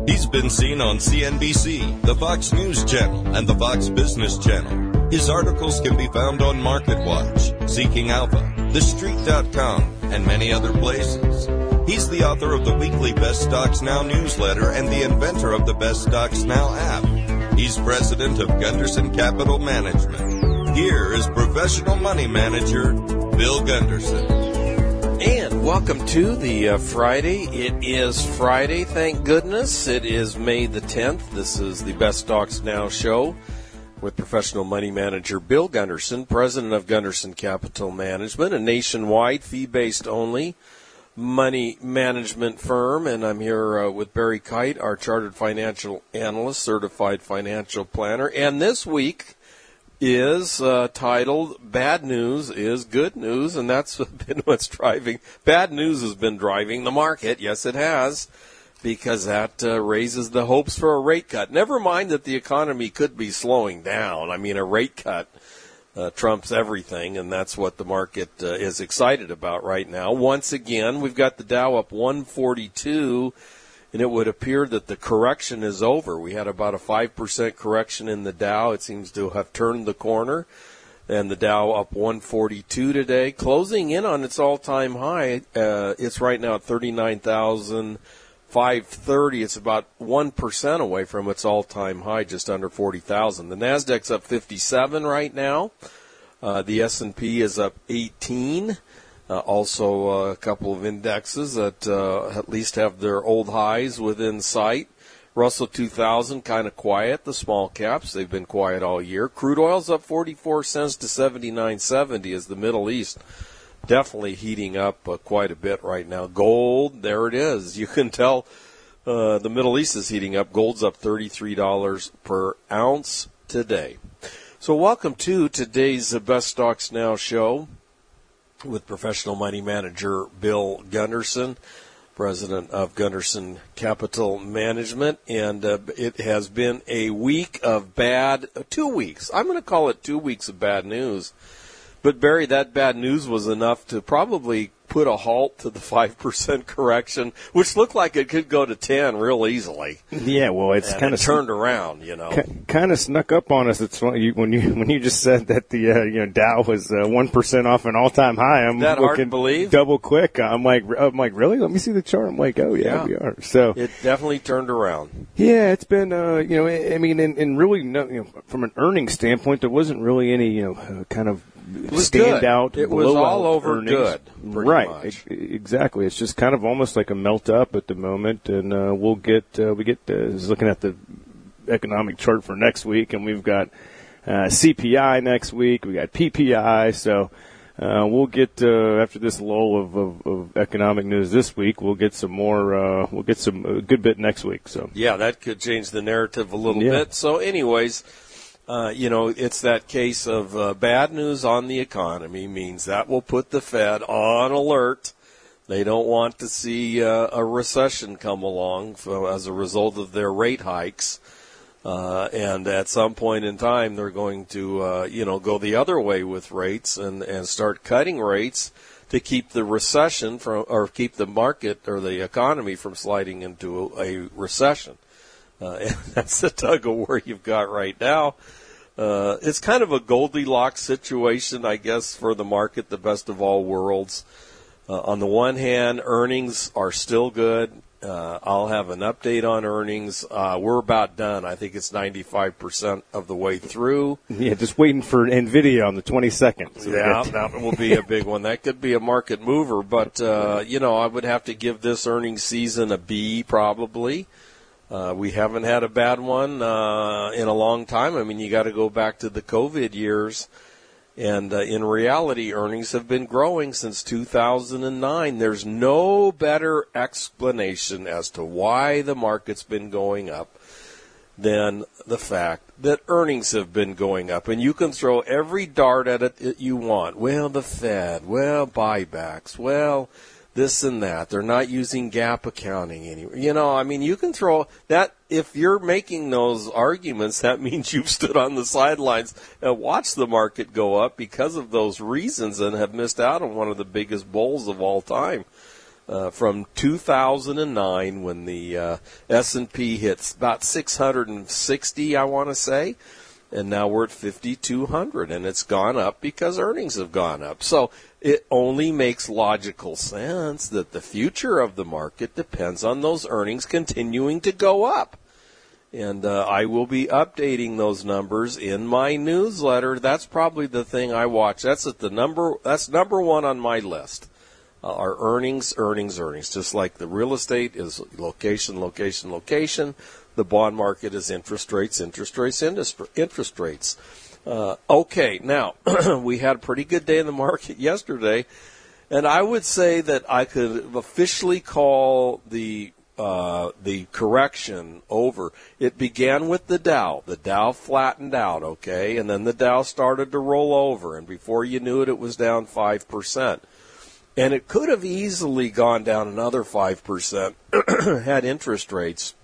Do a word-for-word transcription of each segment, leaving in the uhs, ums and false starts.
He's been seen on C N B C, the Fox News Channel, and the Fox Business Channel. His articles can be found on MarketWatch, Seeking Alpha, The Street dot com, and many other places. He's the author of the weekly Best Stocks Now newsletter and the inventor of the Best Stocks Now app. He's president of Gunderson Capital Management. Here is professional money manager, Bill Gunderson. And welcome to the uh, Friday. It is Friday, thank goodness. It is May the tenth. This is the Best Stocks Now show with professional money manager Bill Gunderson, president of Gunderson Capital Management, a nationwide fee-based only money management firm. And I'm here uh, with Barry Kite, our chartered financial analyst, certified financial planner. And this week is uh, titled Bad News is Good News, and that's been what's driving. Bad news has been driving the market. Yes, it has, because that uh, raises the hopes for a rate cut. Never mind that the economy could be slowing down. I mean, a rate cut uh, trumps everything, and that's what the market uh, is excited about right now. Once again, we've got the Dow up one forty-two, and it would appear that the correction is over. We had about a five percent correction in the Dow. It seems to have turned the corner. And the Dow up one forty-two today, closing in on its all-time high. Uh, it's right now at thirty-nine thousand five hundred thirty. It's about one percent away from its all-time high, just under forty thousand. The Nasdaq's up fifty-seven right now. Uh, the S and P is up eighteen. Uh, also, uh, a couple of indexes that uh, at least have their old highs within sight. Russell two thousand, kind of quiet. The small caps, they've been quiet all year. Crude oil's up forty-four cents to seventy-nine seventy as the Middle East definitely heating up uh, quite a bit right now. Gold, there it is. You can tell uh, the Middle East is heating up. Gold's up thirty-three dollars per ounce today. So welcome to today's uh, Best Stocks Now show with professional money manager Bill Gunderson, president of Gunderson Capital Management. And uh, it has been a week of bad, uh, two weeks. I'm going to call it two weeks of bad news. But, Barry, that bad news was enough to probably put a halt to the five percent correction, which looked like it could go to ten real easily. Yeah, well, it's kind of it turned around, you know. Kind of snuck up on us. It's when you when you, when you just said that the uh, you know Dow was uh, one percent off an all-time high. I'm that looking hard to believe? Double quick. I'm like, I'm like, really? Let me see the chart. I'm like, oh yeah, yeah. we are. So it definitely turned around. Yeah, it's been uh, you know, I mean, and, and really, no, you know, from an earnings standpoint, there wasn't really any you know uh, kind of It was stand good. out. It was all over earnings. good. Right. Much. Exactly. It's just kind of almost like a melt up at the moment, and uh, we'll get uh, we get uh, looking at the economic chart for next week, and we've got uh, C P I next week. We got P P I. So uh, we'll get uh, after this lull of, of, of economic news this week, we'll get some more. Uh, we'll get some a good bit next week. So yeah, that could change the narrative a little yeah. bit. So, anyways. Uh, you know, it's that case of uh, bad news on the economy means that will put the Fed on alert. They don't want to see uh, a recession come along for, as a result of their rate hikes. Uh, and at some point in time, they're going to, uh, you know, go the other way with rates and, and start cutting rates to keep the recession from, or keep the market or the economy from sliding into a, a recession. Uh, and that's the tug of war you've got right now. Uh, it's kind of a Goldilocks situation, I guess, for the market, the best of all worlds. Uh, on the one hand, earnings are still good. Uh, I'll have an update on earnings. Uh, we're about done. I think it's ninety-five percent of the way through. Yeah, just waiting for NVIDIA on the twenty-second. So yeah, that will be a big one. That could be a market mover. But, uh, you know, I would have to give this earnings season a B probably. Uh, we haven't had a bad one uh, in a long time. I mean, you got to go back to the COVID years. And uh, in reality, earnings have been growing since two thousand nine. There's no better explanation as to why the market's been going up than the fact that earnings have been going up. And you can throw every dart at it that you want. Well, the Fed, well, buybacks, well, this and that. They're not using GAAP accounting anymore. You know, I mean, you can throw that. If you're making those arguments, that means you've stood on the sidelines and watched the market go up because of those reasons and have missed out on one of the biggest bulls of all time. uh, from two thousand nine when the uh, S and P hits about six hundred sixty, I want to say, and now we're at fifty-two hundred, and it's gone up because earnings have gone up. So it only makes logical sense that the future of the market depends on those earnings continuing to go up. And uh, I will be updating those numbers in my newsletter. That's probably the thing I watch. That's at the number. That's number one on my list. Uh, our earnings, earnings, earnings. Just like the real estate is location, location, location. The bond market is interest rates, interest rates, interest rates. Uh, okay, now we had a pretty good day in the market yesterday, and I would say that I could officially call the Uh, the correction over. It began with the Dow. The Dow flattened out, okay, and then the Dow started to roll over, and before you knew it, it was down five percent. And it could have easily gone down another five percent had interest rates.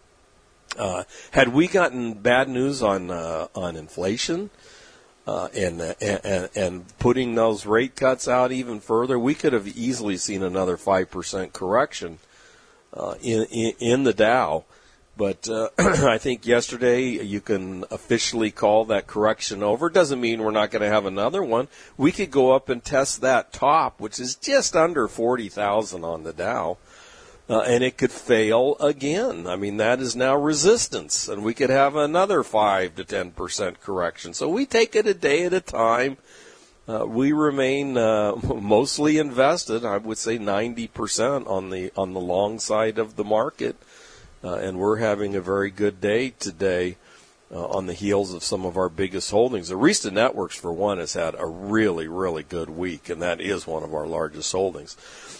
Uh, had we gotten bad news on uh, on inflation uh, and, uh, and and putting those rate cuts out even further, we could have easily seen another five percent correction Uh, in, in in the Dow, but uh, I think yesterday you can officially call that correction over. Doesn't mean we're not going to have another one. We could go up and test that top, which is just under forty thousand on the Dow, uh, and it could fail again. I mean, that is now resistance, and we could have another five to ten percent correction. So we take it a day at a time. Uh, we remain uh, mostly invested. I would say ninety percent on the on the long side of the market, uh, and we're having a very good day today uh, on the heels of some of our biggest holdings. Arista Networks, for one, has had a really, really good week, and that is one of our largest holdings.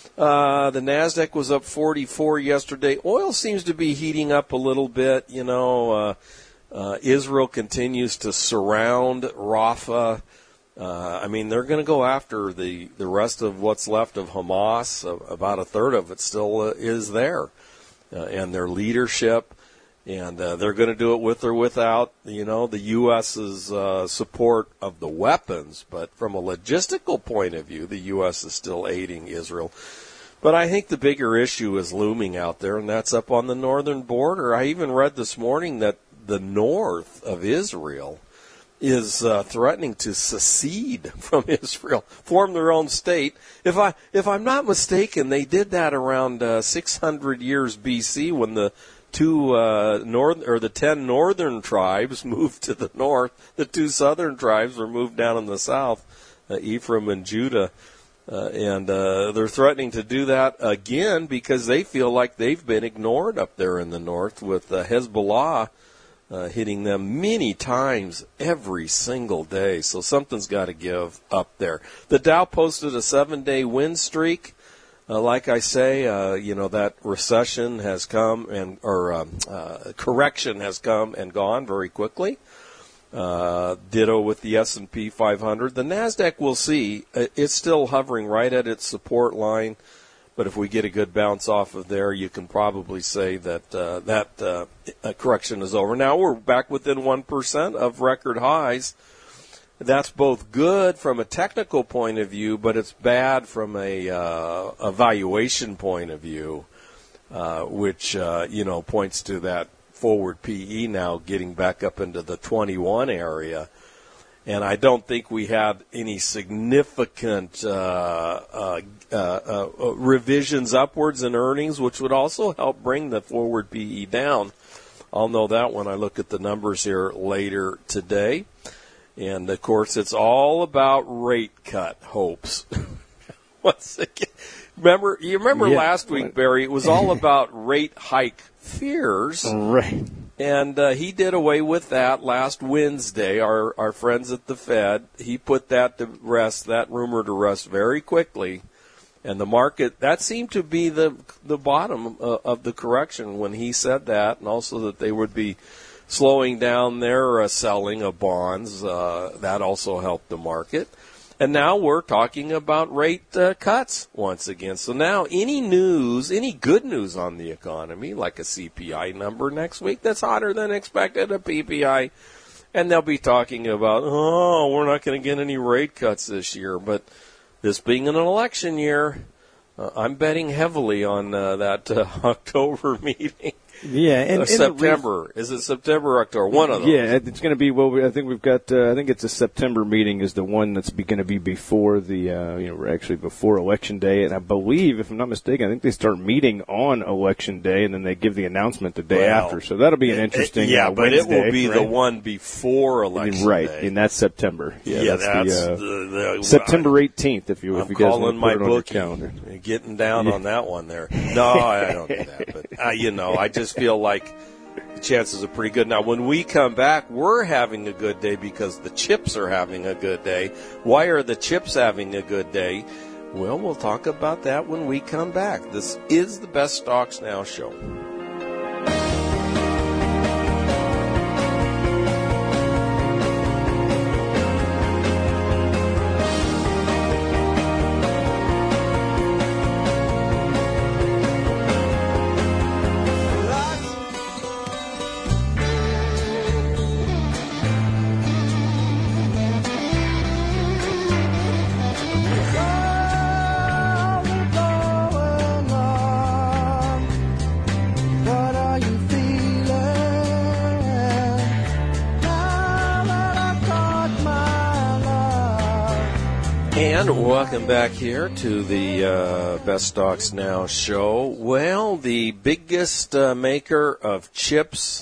Uh, the NASDAQ was up forty-four yesterday. Oil seems to be heating up a little bit. You know, uh, uh, Israel continues to surround Rafah. Uh, I mean, they're going to go after the, the rest of what's left of Hamas. Uh, about a third of it still uh, is there, uh, and their leadership, and uh, they're going to do it with or without, you know, the U S's uh, support of the weapons. But from a logistical point of view, the U S is still aiding Israel. But I think the bigger issue is looming out there, and that's up on the northern border. I even read this morning that the north of Israel is uh, threatening to secede from Israel, form their own state. If I if I'm not mistaken, they did that around uh, six hundred years B C when the two uh, north or the ten northern tribes moved to the north. The two southern tribes were moved down in the south, uh, Ephraim and Judah, uh, and uh, they're threatening to do that again because they feel like they've been ignored up there in the north with uh, Hezbollah Uh, hitting them many times every single day. So something's got to give up there. The Dow posted a seven-day win streak. Uh, like I say, uh, you know, that recession has come and, or um, uh, correction has come and gone very quickly. Uh, ditto with the S and P five hundred. The NASDAQ, we'll see. It's still hovering right at its support line. But if we get a good bounce off of there, you can probably say that uh, that uh, correction is over. Now we're back within one percent of record highs. That's both good from a technical point of view, but it's bad from a, uh, a valuation point of view, uh, which, uh, you know, points to that forward P E now getting back up into the twenty-one area. And I don't think we have any significant uh, uh, uh, uh, revisions upwards in earnings, which would also help bring the forward P E down. I'll know that when I look at the numbers here later today. And, of course, it's all about rate cut hopes. Once again, remember, you remember yeah. last week, Barry, it was all about rate hike fears. Right. And uh, he did away with that last Wednesday, our, our friends at the Fed. He put that to rest, that rumor to rest very quickly. And the market, that seemed to be the the bottom uh, of the correction when he said that, and also that they would be slowing down their uh, selling of bonds. Uh, that also helped the market. And now we're talking about rate uh, cuts once again. So now any news, any good news on the economy, like a C P I number next week that's hotter than expected, a P P I, and they'll be talking about, oh, we're not going to get any rate cuts this year. But this being an election year, Uh, I'm betting heavily on uh, that uh, October meeting. Yeah, and, uh, and September. Re- Is it September or October? One of those. Yeah, it's going to be. Well, we, I think we've got. Uh, I think it's a September meeting is the one that's going to be before the. Uh, you know, actually before Election Day, and I believe, if I'm not mistaken, I think they start meeting on Election Day, and then they give the announcement the day well, after. So that'll be an interesting. It, yeah, uh, but Wednesday, it will be right? the one before Election right, Day. and that's September. Yeah, yeah that's, that's the, uh, the, the, September eighteenth. If you I'm if you guys calling want to my put it on your bookie, calendar, getting down yeah. on that one there. No, I don't do that, but uh, you know, I just feel like the chances are pretty good. Now, when we come back, we're having a good day because the chips are having a good day. Why are the chips having a good day? Well, we'll talk about that when we come back. This is the Best Stocks Now show. And welcome back here to the uh, Best Stocks Now show. Well, the biggest uh, maker of chips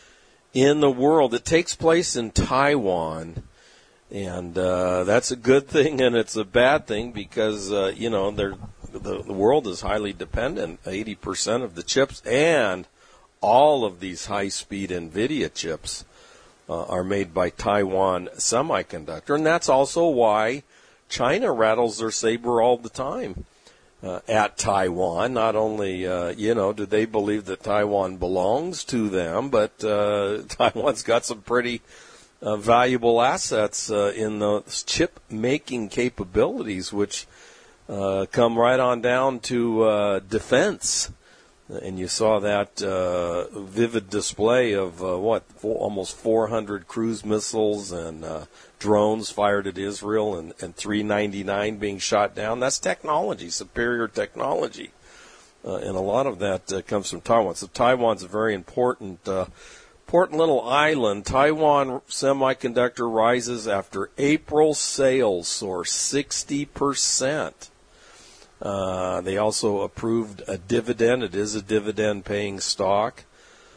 in the world. It takes place in Taiwan, and uh, that's a good thing and it's a bad thing because, uh, you know, they're, the, the world is highly dependent. eighty percent of the chips and all of these high-speed NVIDIA chips uh, are made by Taiwan Semiconductor, and that's also why China rattles their saber all the time uh, at Taiwan. Not only, uh, you know, do they believe that Taiwan belongs to them, but uh, Taiwan's got some pretty uh, valuable assets uh, in the chip-making capabilities, which uh, come right on down to uh, defense. And you saw that uh, vivid display of, uh, what, four, almost four hundred cruise missiles and uh, drones fired at Israel and, and three ninety-nine being shot down. That's technology, superior technology. Uh, and a lot of that uh, comes from Taiwan. So Taiwan's a very important, uh, important little island. Taiwan Semiconductor rises after April sales soar sixty percent. Uh, they also approved a dividend. It is a dividend-paying stock.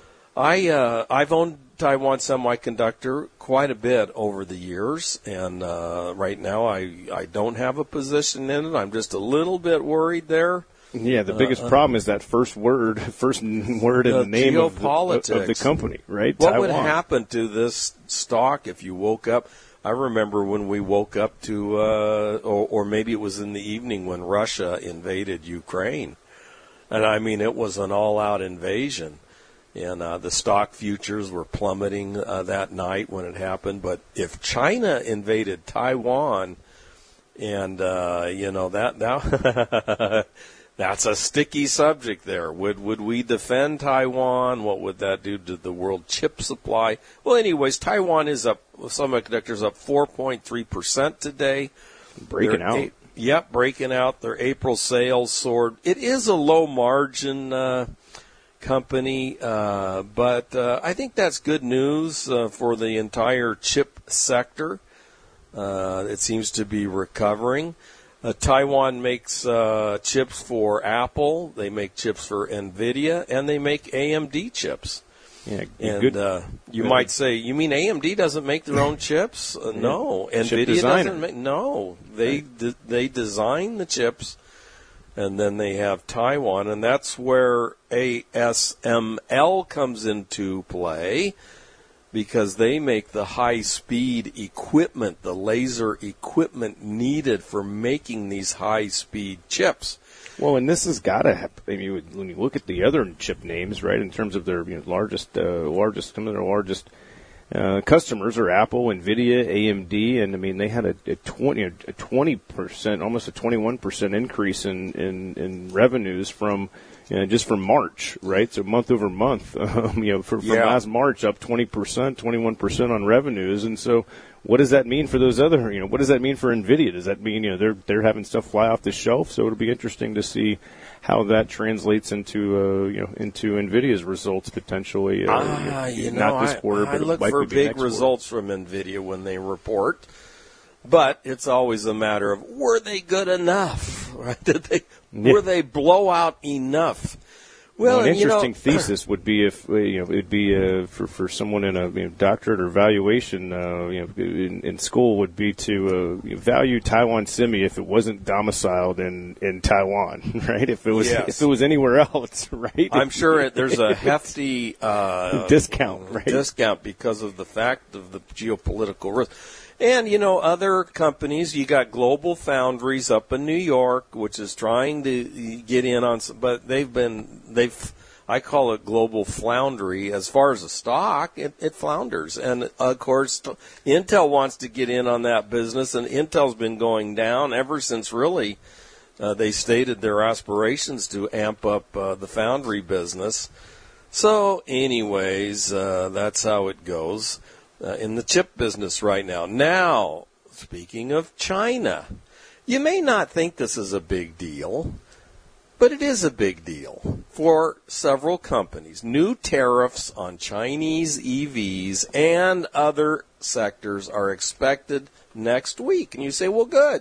I uh, I've owned Taiwan Semiconductor quite a bit over the years, and uh, right now I I don't have a position in it. I'm just a little bit worried there. Yeah, the biggest uh, problem is that first word, first word in the the name of the, geopolitics of the company, right? What Taiwan. would happen to this stock if you woke up? I remember when we woke up to, uh, or, or maybe it was in the evening when Russia invaded Ukraine. And I mean, it was an all-out invasion. And uh, the stock futures were plummeting uh, that night when it happened. But if China invaded Taiwan, and, uh, you know, that, that that's a sticky subject there. Would would we defend Taiwan? What would that do to the world chip supply? Well, anyways, Taiwan is up, semiconductors up four point three percent today. Breaking They're out. A- yep, breaking out. Their April sales soared. It is a low-margin uh, company, uh, but uh, I think that's good news uh, for the entire chip sector. Uh, it seems to be recovering. Uh, Taiwan makes uh, chips for Apple, they make chips for NVIDIA, and they make A M D chips. Yeah, and good. uh, you good. might say, you mean A M D doesn't make their own chips? Uh, no. Chip NVIDIA designer. doesn't make, no. They, de- they design the chips, and then they have Taiwan, and that's where A S M L comes into play, because they make the high-speed equipment, the laser equipment needed for making these high-speed chips. Well, and this has got to happen. I mean, when you look at the other chip names, right, in terms of their you know, largest, uh, largest, some of their largest uh, customers are Apple, NVIDIA, A M D, and I mean they had a, a twenty, a twenty percent, almost a twenty-one percent increase in, in, in revenues from you know, just from March, right? So month over month, um, you know, for, from yeah. last March up twenty percent, twenty-one percent on revenues. And so what does that mean for those other, you know, what does that mean for NVIDIA? Does that mean, you know, they're, they're having stuff fly off the shelf? So it'll be interesting to see how that translates into, uh, you know, into NVIDIA's results potentially. Uh, ah, you know, not this quarter, I, but I look it for might be big next results quarter. from NVIDIA when they report. But it's always a matter of, were they good enough? Right? Did they, yeah. Were they blowout enough? Well, Well, an and, you interesting know, thesis would be if uh, you know it'd be uh, for for someone in a you know, doctorate or valuation uh, you know in, in school would be to uh, value Taiwan Semi if it wasn't domiciled in, in Taiwan, right? If it was Yes. if it was anywhere else, right? I'm sure it, there's a hefty uh, discount, right? discount because of the fact of the geopolitical risk. And, you know, other companies, you got Global Foundries up in New York, which is trying to get in on some, but they've been, they've, I call it Global Floundry. As far as the stock, it, it flounders. And, of course, Intel wants to get in on that business, and Intel's been going down ever since really uh, they stated their aspirations to amp up uh, the foundry business. So, anyways, uh, that's how it goes. Uh, in the chip business right now. Now, speaking of China, you may not think this is a big deal, but it is a big deal for several companies. New tariffs on Chinese E Vs and other sectors are expected next week. And you say, well, good.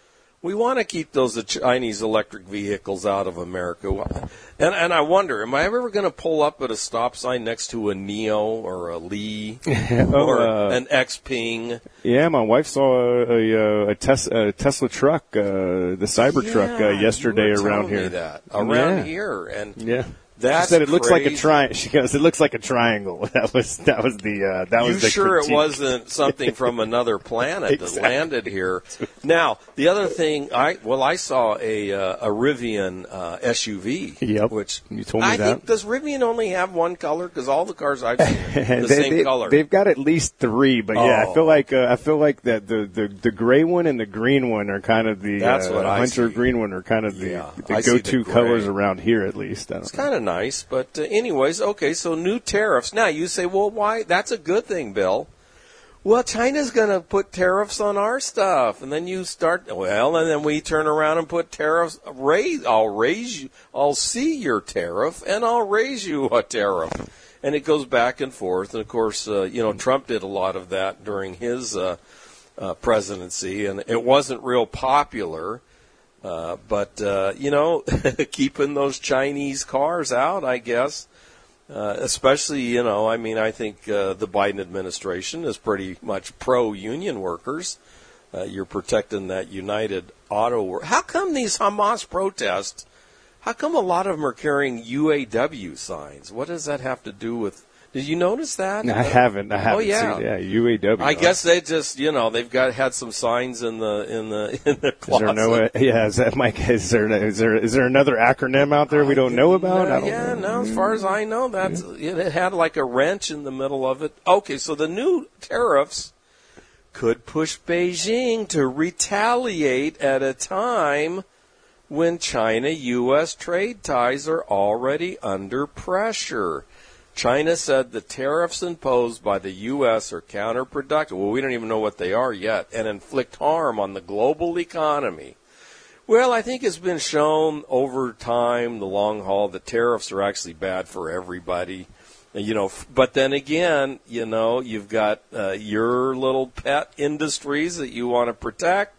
We want to keep those Chinese electric vehicles out of America. And and I wonder, am I ever going to pull up at a stop sign next to a Neo or a Li oh, or uh, an Xpeng? Yeah, my wife saw a, a, a, tes- a Tesla truck, uh, the Cybertruck, yeah, uh, yesterday you were around telling me here. that. Around yeah. here, and yeah. that's she said it looks like a crazy. triangle. She goes, "It looks like a triangle." That was that was the uh, that You was the sure critique. it wasn't something from another planet Exactly. that landed here? Now, the other thing, I well, I saw a uh, a Rivian uh, S U V. Yep. Which you told me I that. think does Rivian only have one color? Because all the cars I've seen are the they, same they, color. They've got at least three, but yeah, Oh. I feel like uh, I feel like that the, the, the gray one and the green one are kind of the That's uh, what I hunter see. green one are kind of the, Yeah, the I see the go-to gray. colors around here at least. I don't It's know. kind of nice, but uh, anyways, okay. So new tariffs. Now you say, well, why? That's a good thing, Bill. Well, China's going to put tariffs on our stuff, and then you start. Well, and then we turn around and put tariffs. Raise. I'll raise you. I'll see your tariff, and I'll raise you a tariff, and it goes back and forth. And of course, uh, you know, Trump did a lot of that during his uh, uh, presidency, and it wasn't real popular. Uh, but, uh, you know, keeping those Chinese cars out, I guess, uh, especially, you know, I mean, I think uh, the Biden administration is pretty much pro-union workers. Uh, you're protecting that United Auto Work. How come these Hamas protests, how come a lot of them are carrying U A W signs? What does that have to do with... Did you notice that? I haven't. I haven't oh, yeah. seen. Yeah, U A W. I guess they just, you know, they've got had some signs in the in the in the Is closet. there no? Yeah, is that Mike? Is there is there is there another acronym out there we don't know about? Uh, I don't yeah, know. no. As far as I know, that's it had like a wrench in the middle of it. Okay, so the new tariffs could push Beijing to retaliate at a time when China-U S trade ties are already under pressure. China said the tariffs imposed by the U S are counterproductive. Well, we don't even know what they are yet, and inflict harm on the global economy. Well, I think it's been shown over time, the long haul, that tariffs are actually bad for everybody. You know, but then again, you know, you've got uh, your little pet industries that you want to protect.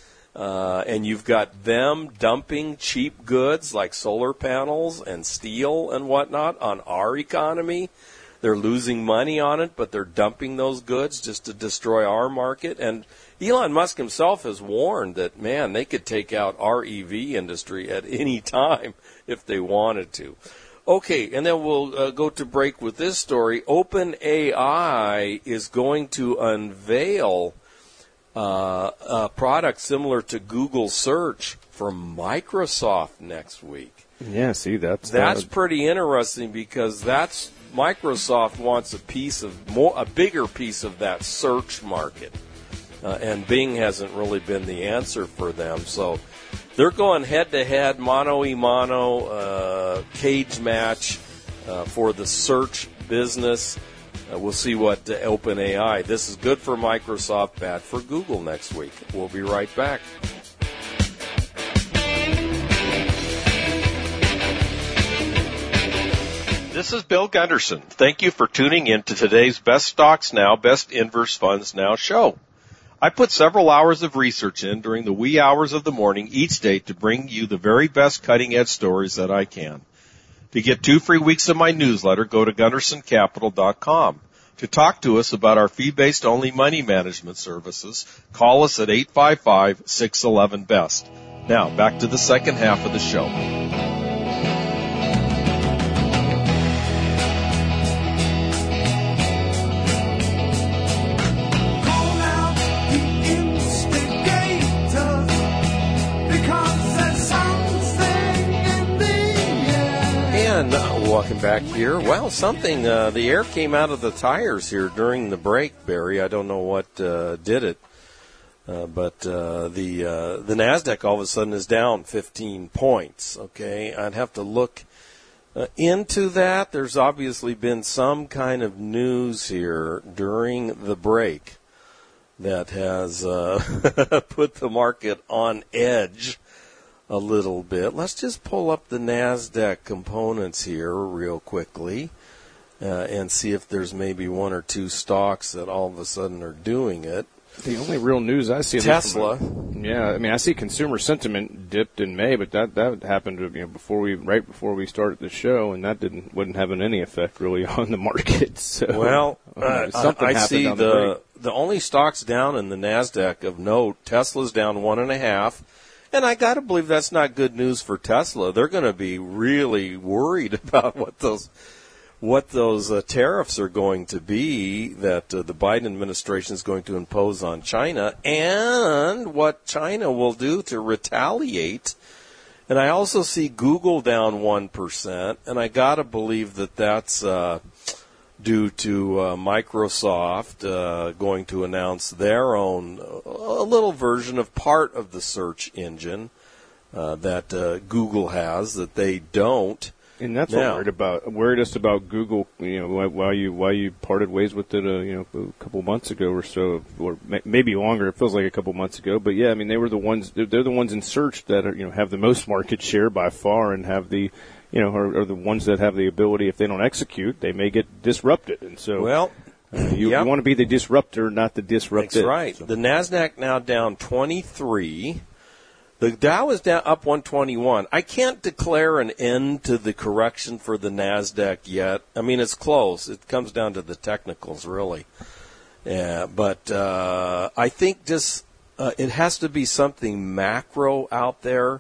Uh, and you've got them dumping cheap goods like solar panels and steel and whatnot on our economy. They're losing money on it, but they're dumping those goods just to destroy our market. And Elon Musk himself has warned that, man, they could take out our E V industry at any time if they wanted to. Okay, and then we'll uh, go to break with this story. OpenAI is going to unveil Uh, a product similar to Google Search for Microsoft next week. Yeah, see, that's That's uh, pretty interesting because that's Microsoft wants a piece of more, a bigger piece of that search market, uh, and Bing hasn't really been the answer for them. So They're going head-to-head, mano-a-mano, uh, cage match uh, for the search business. Uh, we'll see what uh, OpenAI. This is good for Microsoft, bad for Google next week. We'll be right back. This is Bill Gunderson. Thank you for tuning in to today's Best Stocks Now, Best Inverse Funds Now show. I put several hours of research in during the wee hours of the morning each day to bring you the very best cutting-edge stories that I can. To get two free weeks of my newsletter, go to gunderson capital dot com. To talk to us about our fee-based only money management services, call us at eight five five, six one one, B E S T. Now, back to the second half of the show. Walking back here. Well, something, uh, the air came out of the tires here during the break, Barry. I don't know what uh, did it. Uh, but uh, the uh, the NASDAQ all of a sudden is down fifteen points, okay? I'd have to look uh, into that. There's obviously been some kind of news here during the break that has uh, put the market on edge a little bit. Let's just pull up the NASDAQ components here real quickly uh, and see if there's maybe one or two stocks that all of a sudden are doing it. The only real news I see, Tesla. From, yeah, I mean, I see consumer sentiment dipped in May, but that that happened you know before we right before we started the show, and that didn't wasn't having any effect really on the market. So, well, uh, something I, I see the the, the only stocks down in the NASDAQ of note. Tesla's down one and a half. And I got to believe that's not good news for Tesla. They're going to be really worried about what those what those uh, tariffs are going to be that uh, the Biden administration is going to impose on China, and what China will do to retaliate. And I also see Google down one percent, and I got to believe that that's uh, due to uh, Microsoft uh, going to announce their own, a little version of part of the search engine uh, that uh, Google has that they don't. And that's now, what I'm worried about. I'm worried just about Google. You know, why you why you parted ways with it, uh, you know, a couple months ago or so, or maybe longer. It feels like a couple months ago. But yeah, I mean, they were the ones. They're the ones in search that are, you know, have the most market share by far and have the. You know, are, are the ones that have the ability, if they don't execute, they may get disrupted. And so, well, uh, you, yep. you want to be the disruptor, not the disrupted. That's right. So. The NASDAQ now down twenty-three. The Dow is down up one twenty-one. I can't declare an end to the correction for the NASDAQ yet. I mean, it's close. It comes down to the technicals, really. Yeah, but uh, I think just uh, it has to be something macro out there.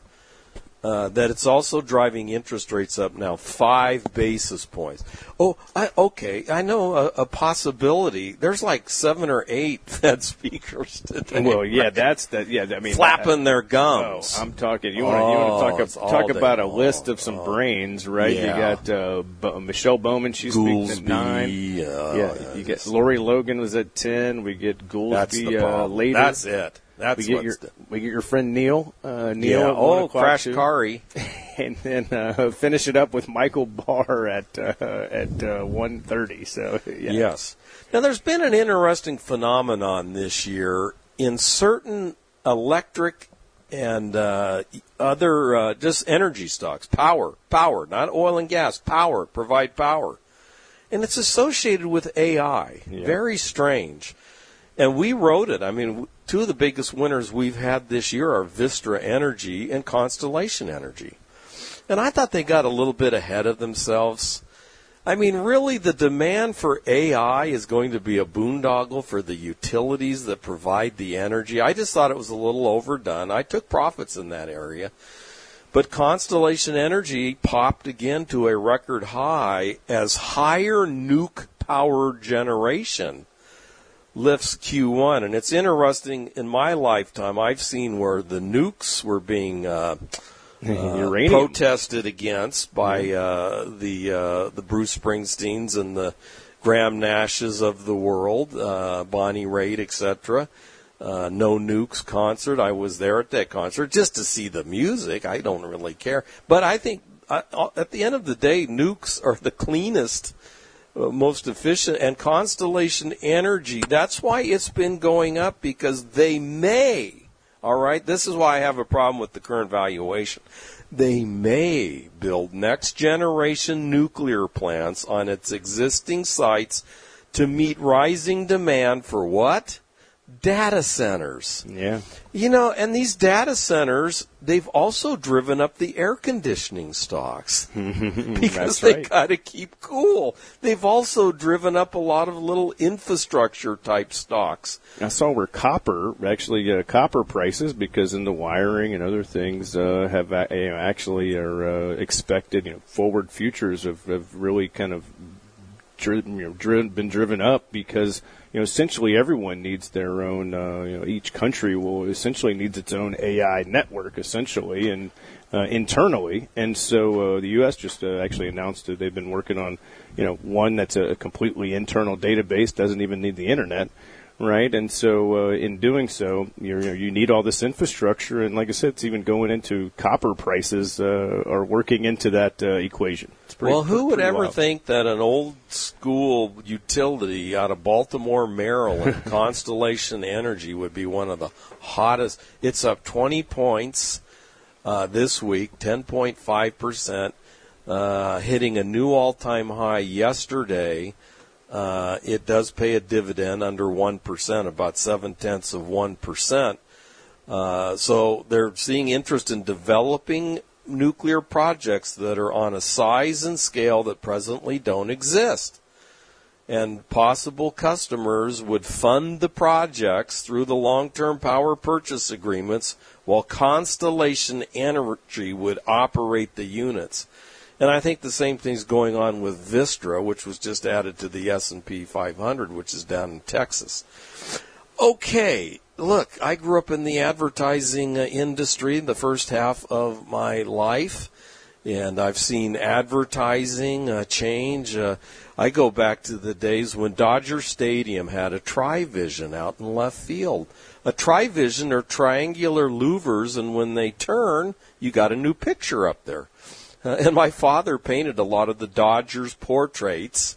Uh, that it's also driving interest rates up now, five basis points. Oh, I, okay, I know a, a possibility. There's like seven or eight Fed speakers today. Well, yeah, right? that's that. Yeah, I mean, flapping their gums. Oh, I'm talking. You want to oh, you want to talk talk about a long. list of some oh, brains, right? Yeah. You got uh, B- Michelle Bowman. She's speaking at nine. Uh, yeah, you get Lori Logan was at ten. We get Goolsby uh, later. That's it. That's we get your the, we get your friend Neil. Uh, Neil, yeah. Oh, Crash too. Kari, and then uh, finish it up with Michael Barr at uh, at uh, one thirty. So yeah. Yes. Now there's been an interesting phenomenon this year in certain electric and uh, other uh, just energy stocks. Power, power, not oil and gas. Power, provide power, and it's associated with A I. Yeah. Very strange. And we wrote it. I mean, two of the biggest winners we've had this year are Vistra Energy and Constellation Energy. And I thought they got a little bit ahead of themselves. I mean, really, the demand for A I is going to be a boondoggle for the utilities that provide the energy. I just thought it was a little overdone. I took profits in that area. But Constellation Energy popped again to a record high as higher nuke power generation lifts Q one. And it's interesting, in my lifetime, I've seen where the nukes were being uh, uh, protested against by uh, the uh, the Bruce Springsteens and the Graham Nashes of the world, uh, Bonnie Raitt, et cetera. uh, No Nukes concert. I was there at that concert just to see the music. I don't really care. But I think uh, at the end of the day, nukes are the cleanest, uh, most efficient, and Constellation Energy, that's why it's been going up, because they may, all right, this is why I have a problem with the current valuation. They may build next-generation nuclear plants on its existing sites to meet rising demand for what? Data centers. Yeah. You know, and these data centers, they've also driven up the air conditioning stocks because That's they right. got to keep cool. They've also driven up a lot of little infrastructure type stocks. I saw where copper, actually uh, copper prices, because in the wiring and other things, uh, have uh, you know, actually are uh, expected, you know, forward futures have, have really kind of dri- you know, driven, been driven up because, you know, essentially everyone needs their own, uh, you know, each country will essentially needs its own A I network, essentially, and uh, internally. And so uh, the U S just uh, actually announced that they've been working on, you know, one that's a completely internal database, doesn't even need the internet, right? And so uh, in doing so, you're, you know, you need all this infrastructure. And like I said, it's even going into copper prices uh, are working into that uh, equation. It's pretty, Well, who would pretty ever wild. think that an old school utility out of Baltimore, Maryland, Constellation Energy, would be one of the hottest? It's up twenty points uh, this week, ten point five percent, uh, hitting a new all-time high yesterday. Uh, it does pay a dividend under one percent, about seven-tenths of one percent. Uh, so they're seeing interest in developing nuclear projects that are on a size and scale that presently don't exist. And possible customers would fund the projects through the long-term power purchase agreements, while Constellation Energy would operate the units. And I think the same thing's going on with Vistra, which was just added to the S and P five hundred, which is down in Texas. Okay, look, I grew up in the advertising uh, industry the first half of my life, and I've seen advertising uh, change. Uh, I go back to the days when Dodger Stadium had a Tri-Vision out in left field. A Tri-Vision are triangular louvers, and when they turn, you got a new picture up there. Uh, and my father painted a lot of the Dodgers portraits,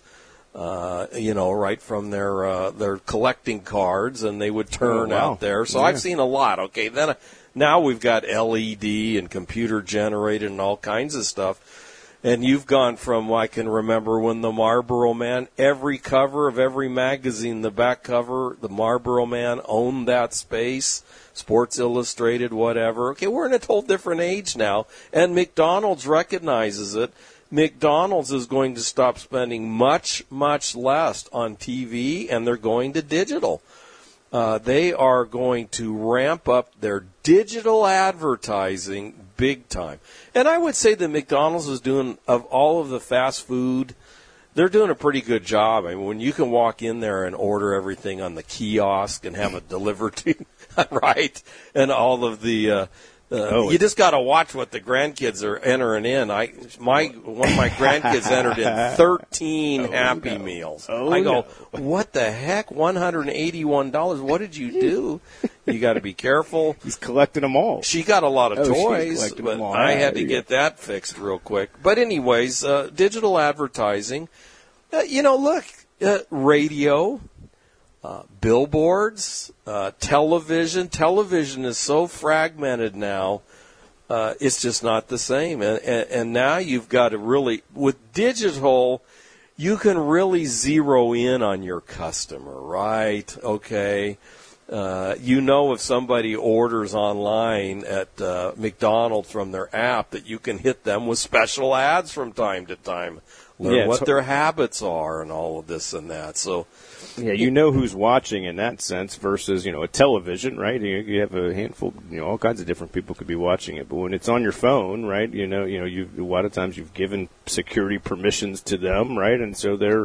uh, you know, right from their uh, their collecting cards, and they would turn Oh, wow. out there. So Yeah. I've seen a lot. Okay, then uh, now we've got L E D and computer generated and all kinds of stuff. And you've gone from, I can remember when the Marlboro Man, every cover of every magazine, the back cover, the Marlboro Man owned that space. Sports Illustrated, whatever. Okay, we're in a whole different age now, and McDonald's recognizes it. McDonald's is going to stop spending much, much less on T V, and they're going to digital. Uh, they are going to ramp up their digital advertising big time. And I would say that McDonald's is doing, of all of the fast food, they're doing a pretty good job. I mean, when you can walk in there and order everything on the kiosk and have it delivered to you, right? And all of the, uh, uh, Oh, you just got to watch what the grandkids are entering in. I, my, one of my grandkids entered in thirteen Happy Meals. Oh, I go, no. what the heck? one hundred eighty-one dollars. What did you do? You got to be careful. He's collecting them all. She got a lot of Oh, she's toys, collecting but them all. I Ah, had there to you get that fixed real quick. But anyways, uh, digital advertising, uh, you know, look, uh, radio, uh, billboards, uh, television. Television is so fragmented now, uh, it's just not the same. And, and, and now you've got to really, with digital, you can really zero in on your customer, right? Okay. Uh, you know, if somebody orders online at uh, McDonald's from their app, that you can hit them with special ads from time to time. Learn Yeah, what it's- their habits are and all of this and that. So, Yeah, you know who's watching in that sense versus, you know, a television, right? You, you have a handful, you know, all kinds of different people could be watching it. But when it's on your phone, right, you know, you know, you a lot of times you've given security permissions to them, right? And so they're,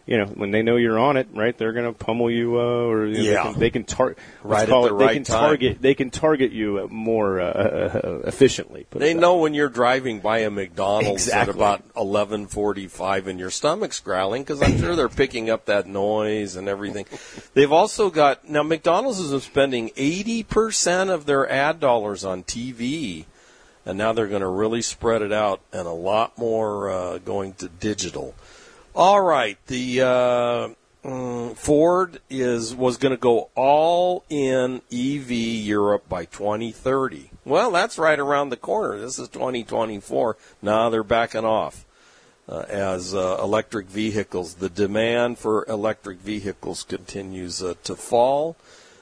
you know, when they know you're on it, right, they're going to pummel you, uh, or you know, yeah. they can, they can tar- right at the it, right they can time. target they can target you more uh, uh, efficiently. They know when you're driving by a McDonald's exactly. at about eleven forty-five and your stomach's growling, because I'm sure they're picking up that noise and everything. They've also got now McDonald's is spending eighty percent of their ad dollars on T V. And now they're going to really spread it out, and a lot more uh, going to digital. All right, the uh, um, Ford is was going to go all in E V Europe by twenty thirty. Well, that's right around the corner. This is twenty twenty-four. Now they're backing off uh, as uh, electric vehicles. The demand for electric vehicles continues uh, to fall.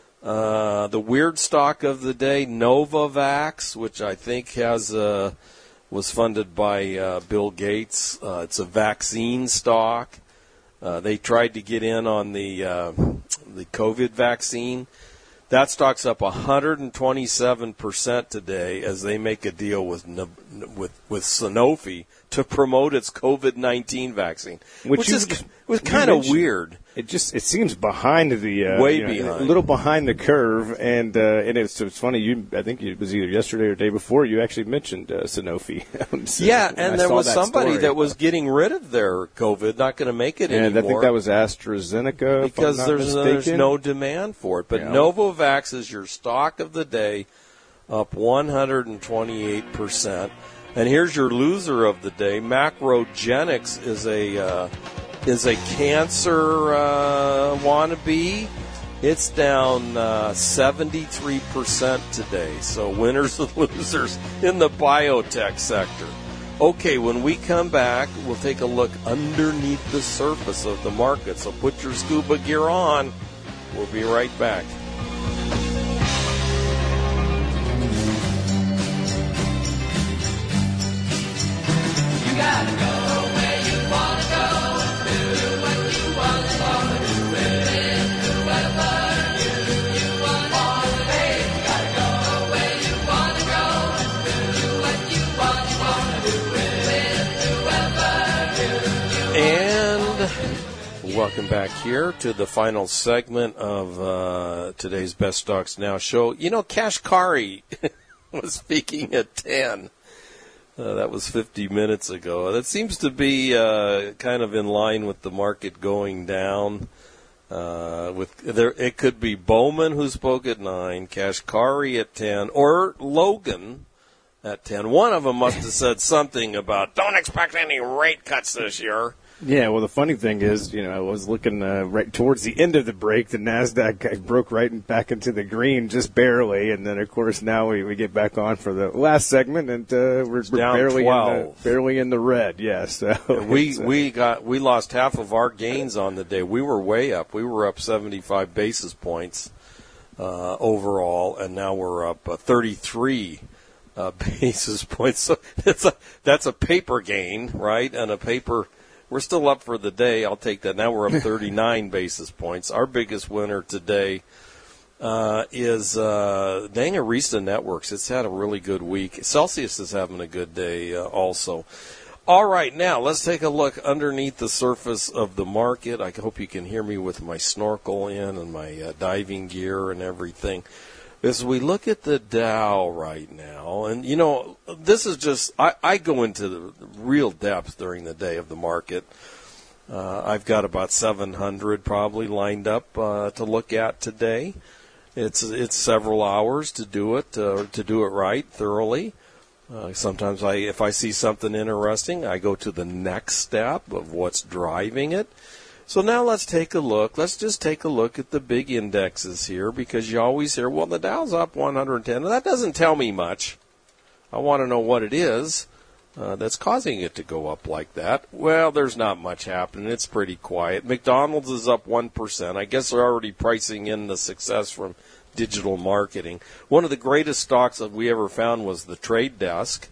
Uh, the weird stock of the day, Novavax, which I think has uh, was funded by uh, Bill Gates. Uh, it's a vaccine stock. Uh, they tried to get in on the uh, the COVID vaccine. That stock's up one hundred twenty-seven percent today as they make a deal with with with Sanofi to promote its COVID nineteen vaccine, which, which is just, was kind of weird. It just it seems behind the uh, way you know, behind, a little behind the curve, and uh, and it's it's funny. You I think it was either yesterday or the day before you actually mentioned uh, Sanofi. so yeah, and there was that somebody story. that was getting rid of their COVID, not going to make it and anymore. I think that was AstraZeneca because if I'm not there's no, there's no demand for it. But yeah. Novavax is your stock of the day, up one hundred twenty-eight percent. And here's your loser of the day. Macrogenics is a uh, is a cancer uh, wannabe. It's down uh, seventy-three percent today. So winners and losers in the biotech sector. Okay, when we come back, we'll take a look underneath the surface of the market. So put your scuba gear on. We'll be right back. You gotta go where you wanna go, do what you want to do, live whoever you, you want to be. You gotta go where you wanna go, do what you want to do, live whoever you, you Welcome back here to the final segment of uh, today's Best Stocks Now show. You know, Kashkari was speaking at ten. Uh, that was fifty minutes ago. That seems to be uh, kind of in line with the market going down. Uh, with there, it could be Bowman who spoke at nine, Kashkari at ten, or Logan at ten. One of them must have said something about don't expect any rate cuts this year. Yeah, well, the funny thing is, you know, I was looking uh, right towards the end of the break. The NASDAQ broke right in, back into the green, just barely. And then, of course, now we, we get back on for the last segment, and uh, we're, we're barely, in the, barely in the red. Yeah, so we we got we lost half of our gains on the day. We were way up. We were up seventy-five basis points uh, overall, and now we're up uh, thirty-three uh, basis points. So that's a that's a paper gain, right? And a paper. We're still up for the day. I'll take that. Now we're up thirty-nine basis points. Our biggest winner today uh, is uh, dang Arista Networks. It's had a really good week. Celsius is having a good day uh, also. All right, now let's take a look underneath the surface of the market. I hope you can hear me with my snorkel in and my uh, diving gear and everything. As we look at the Dow right now, and, you know, this is just, I, I go into the real depth during the day of the market. Uh, I've got about seven hundred probably lined up uh, to look at today. It's it's several hours to do it, uh, to do it right, thoroughly. Uh, sometimes I, if I see something interesting, I go to the next step of what's driving it. So now let's take a look. Let's just take a look at the big indexes here, because you always hear, well, the Dow's up one hundred ten. Well, that doesn't tell me much. I want to know what it is uh, that's causing it to go up like that. Well, there's not much happening. It's pretty quiet. McDonald's is up one percent. I guess they're already pricing in the success from digital marketing. One of the greatest stocks that we ever found was the Trade Desk,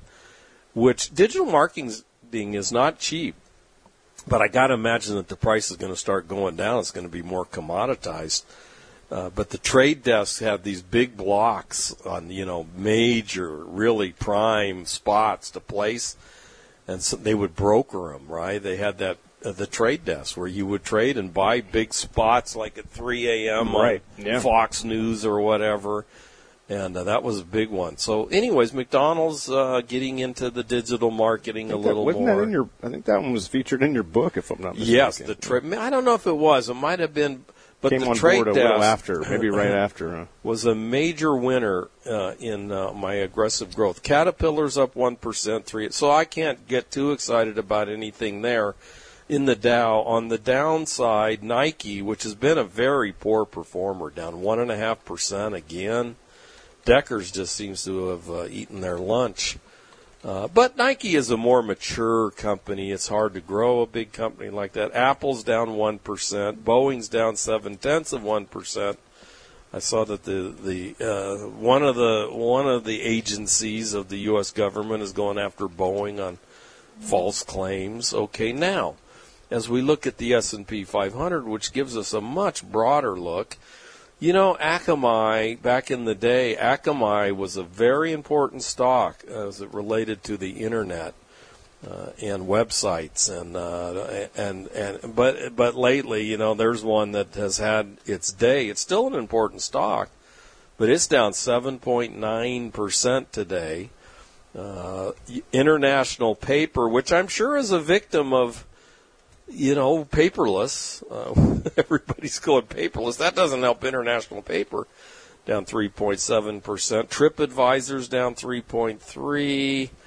which digital marketing is not cheap. But I got to imagine that the price is going to start going down. It's going to be more commoditized. Uh, but the Trade Desks have these big blocks on, you know, major, really prime spots to place. And so they would broker them, right? They had that uh, the trade desk where you would trade and buy big spots like at three a.m. Right. on Yeah. Fox News or whatever. And uh, that was a big one. So, anyways, McDonald's uh, getting into the digital marketing a I think that- little wasn't more. That in your, I think that one was featured in your book, if I'm not mistaken. Yes, the trade. I don't know if it was. It might have been. But Came the on trade board a little desk after, maybe right after. Huh? was a major winner uh, in uh, my aggressive growth. Caterpillar's up one percent, three. So I can't get too excited about anything there. In the Dow, on the downside, Nike, which has been a very poor performer, down one and a half percent again. Deckers just seems to have uh, eaten their lunch. Uh, but Nike is a more mature company. It's hard to grow a big company like that. Apple's down one percent. Boeing's down seven tenths of one percent. I saw that the the uh, one of the one of the agencies of the U S government is going after Boeing on false claims. Okay, now as we look at the S and P five hundred, which gives us a much broader look. You know, Akamai, back in the day, Akamai was a very important stock as it related to the internet uh, and websites, and uh, and and but but lately, you know, there's one that has had its day. It's still an important stock, but it's down seven point nine percent today. Uh, International Paper, which I'm sure is a victim of, you know, paperless. Uh, everybody's going paperless. That doesn't help International Paper. Down three point seven percent. TripAdvisor's down three point three percent.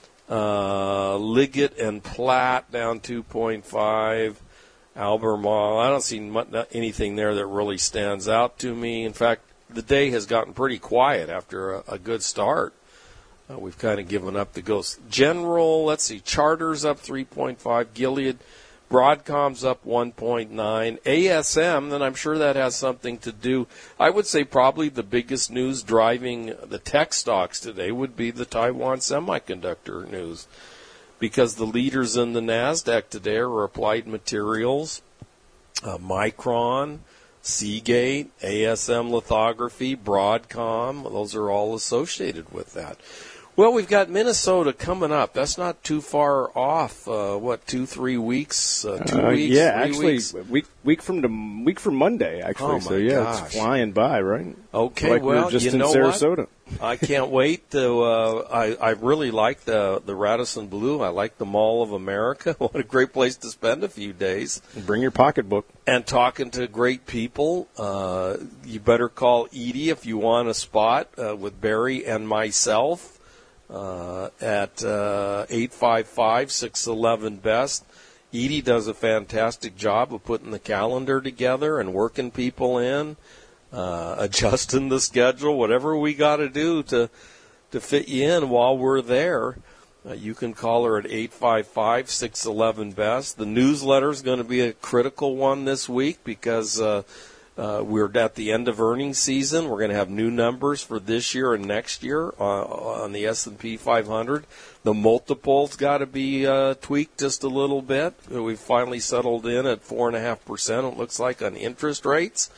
Uh, Liggett and Platt down two point five percent. Albemarle, I don't see much, anything there that really stands out to me. In fact, the day has gotten pretty quiet after a, a good start. Uh, we've kind of given up the ghost. General, let's see, Charter's up three point five. Gilead, Broadcom's up one point nine. A S M, then I'm sure that has something to do. I would say probably the biggest news driving the tech stocks today would be the Taiwan semiconductor news, because the leaders in the NASDAQ today are Applied Materials, uh, Micron, Seagate, A S M Lithography, Broadcom. Those are all associated with that. Well, we've got Minnesota coming up. That's not too far off. Uh, what, two, three weeks? Uh, two Uh, weeks? yeah, three actually, weeks? week week from the week from Monday. Actually, Oh, so my yeah, gosh. it's flying by, right? Okay, like we well, were just you in know Sarasota. what? I can't wait to. Uh, I I really like the the Radisson Blue. I like the Mall of America. What a great place to spend a few days. Bring your pocketbook. And talking to great people. Uh, you better call Edie if you want a spot uh, with Barry and myself. Uh, at uh, eight five five, six one one, B E S T. Edie does a fantastic job of putting the calendar together and working people in, uh, adjusting the schedule, whatever we got to do to to fit you in while we're there. Uh, you can call her at eight five five, six one one, B E S T. The newsletter is going to be a critical one this week because uh, Uh, we're at the end of earnings season. We're going to have new numbers for this year and next year uh, on the S and P five hundred. The multiple's got to be uh, tweaked just a little bit. We've finally settled in at four point five percent, it looks like, on interest rates.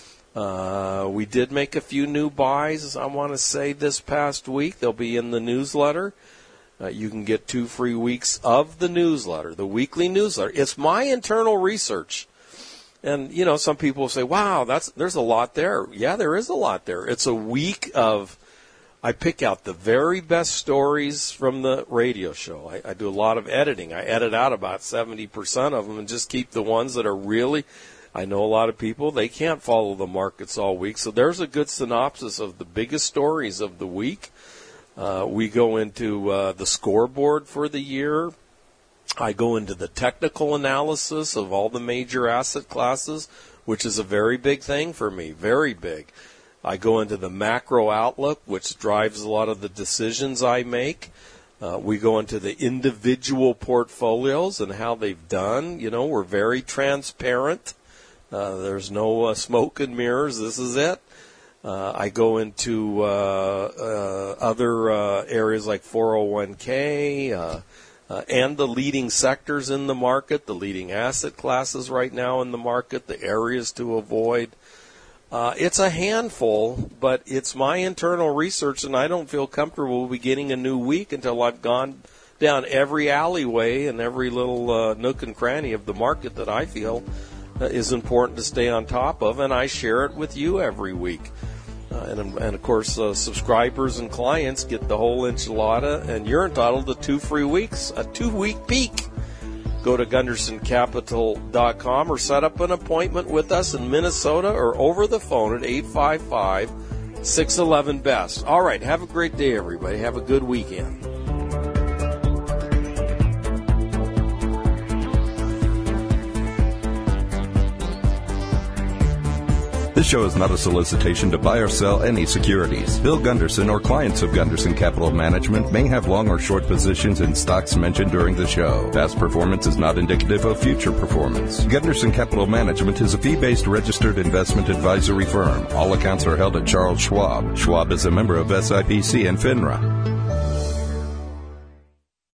Uh, we did make a few new buys, I want to say, this past week. They'll be in the newsletter. Uh, you can get two free weeks of the newsletter, the weekly newsletter. It's my internal research. And, you know, some people say, wow, that's there's a lot there. Yeah, there is a lot there. It's a week of, I pick out the very best stories from the radio show. I, I do a lot of editing. I edit out about seventy percent of them and just keep the ones that are really, I know a lot of people, they can't follow the markets all week. So there's a good synopsis of the biggest stories of the week. Uh, we go into uh, the scoreboard for the year. I go into the technical analysis of all the major asset classes, which is a very big thing for me, very big. I go into the macro outlook, which drives a lot of the decisions I make. Uh, we go into the individual portfolios and how they've done. You know, we're very transparent. Uh, there's no uh, smoke and mirrors. This is it. Uh, I go into uh, uh, other uh, areas like four oh one k, uh, Uh, and the leading sectors in the market, the leading asset classes right now in the market, the areas to avoid. Uh, it's a handful, but it's my internal research, and I don't feel comfortable beginning a new week until I've gone down every alleyway and every little uh, nook and cranny of the market that I feel uh, is important to stay on top of, and I share it with you every week. Uh, and, and, of course, uh, subscribers and clients get the whole enchilada, and you're entitled to two free weeks, a two-week peek. Go to Gunderson Capital dot com or set up an appointment with us in Minnesota or over the phone at eight five five, six one one, B E S T. All right, have a great day, everybody. Have a good weekend. This show is not a solicitation to buy or sell any securities. Bill Gunderson or clients of Gunderson Capital Management may have long or short positions in stocks mentioned during the show. Past performance is not indicative of future performance. Gunderson Capital Management is a fee-based registered investment advisory firm. All accounts are held at Charles Schwab. Schwab is a member of S I P C and FINRA.